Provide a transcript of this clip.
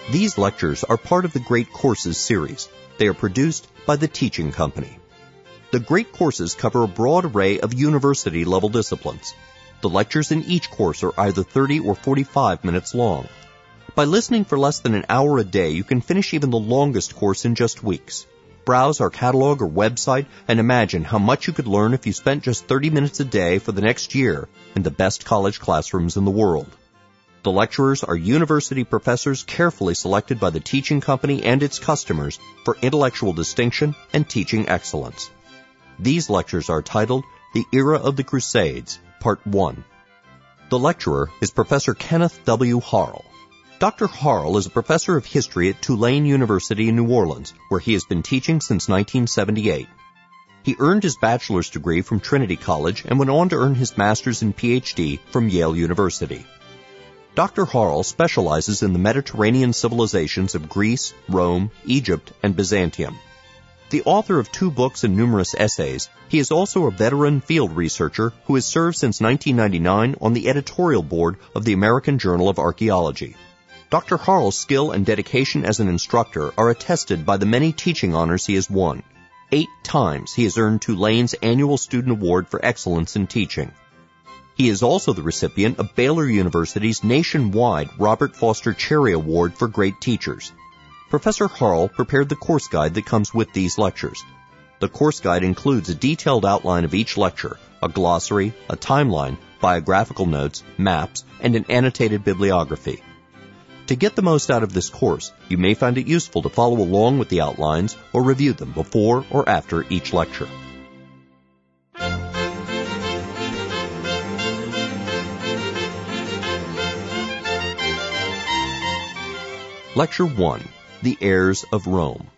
These lectures are part of the Great Courses series. They are produced by the Teaching Company. The Great Courses cover a broad array of university-level disciplines. The lectures in each course are either 30 or 45 minutes long. By listening for less than an hour a day, you can finish even the longest course in just weeks. Browse our catalog or website and imagine how much you could learn if you spent just 30 minutes a day for the next year in the best college classrooms in the world. The lecturers are university professors carefully selected by the Teaching Company and its customers for intellectual distinction and teaching excellence. These lectures are titled The Era of the Crusades, Part 1. The lecturer is Professor Kenneth W. Harl. Dr. Harl is a professor of history at Tulane University in New Orleans, where he has been teaching since 1978. He earned his bachelor's degree from Trinity College and went on to earn his master's and PhD from Yale University. Dr. Harl specializes in the Mediterranean civilizations of Greece, Rome, Egypt, and Byzantium. The author of 2 books and numerous essays, he is also a veteran field researcher who has served since 1999 on the editorial board of the American Journal of Archaeology. Dr. Harl's skill and dedication as an instructor are attested by the many teaching honors he has won. 8 times he has earned Tulane's annual Student Award for Excellence in Teaching. He is also the recipient of Baylor University's nationwide Robert Foster Cherry Award for Great Teachers. Professor Harl prepared the course guide that comes with these lectures. The course guide includes a detailed outline of each lecture, a glossary, a timeline, biographical notes, maps, and an annotated bibliography. To get the most out of this course, you may find it useful to follow along with the outlines or review them before or after each lecture. Lecture 1, The Heirs of Rome.